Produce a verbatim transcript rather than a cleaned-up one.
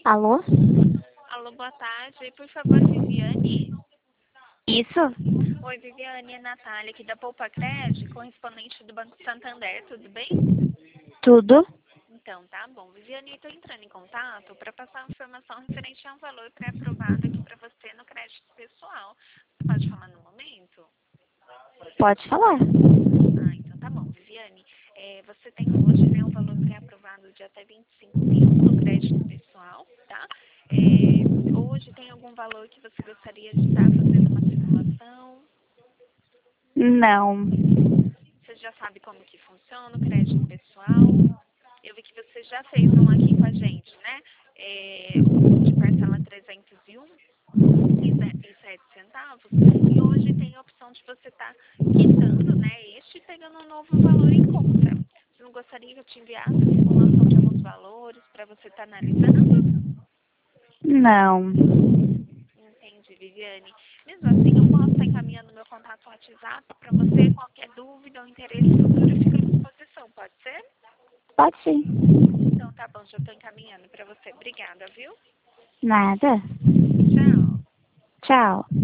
Alô? Alô, boa tarde. Por favor, Viviane. Isso? Oi, Viviane, é Natália aqui da Poupa Cred, correspondente do Banco Santander, tudo bem? Tudo? Então, tá bom. Viviane, eu estou entrando em contato para passar uma informação referente a um valor pré-aprovado aqui para você no crédito pessoal. Você pode falar no momento? Pode falar. Ah, então tá bom. Viviane, é, você tem hoje, né, um valor pré-aprovado de até vinte e cinco mil no crédito pessoal, tá? É, hoje tem algum valor que você gostaria de estar fazendo uma simulação? Não. Você já sabe como que funciona o crédito pessoal? Eu vi que você já fez um aqui com a gente, né? É, o de parcela trezentos e um e sete centavos. E hoje tem a opção de você estar quitando, né? Este pegando um novo valor em conta. Você não gostaria que eu te enviasse a simulação de alguns valores para você estar analisando? Não. Entendi, Viviane. Mesmo assim, eu posso estar encaminhando meu contato no WhatsApp para você. Qualquer dúvida ou interesse futuro fica à disposição, pode ser? Pode sim. Então tá bom, já estou encaminhando para você. Obrigada, viu? Nada. Tchau. Tchau.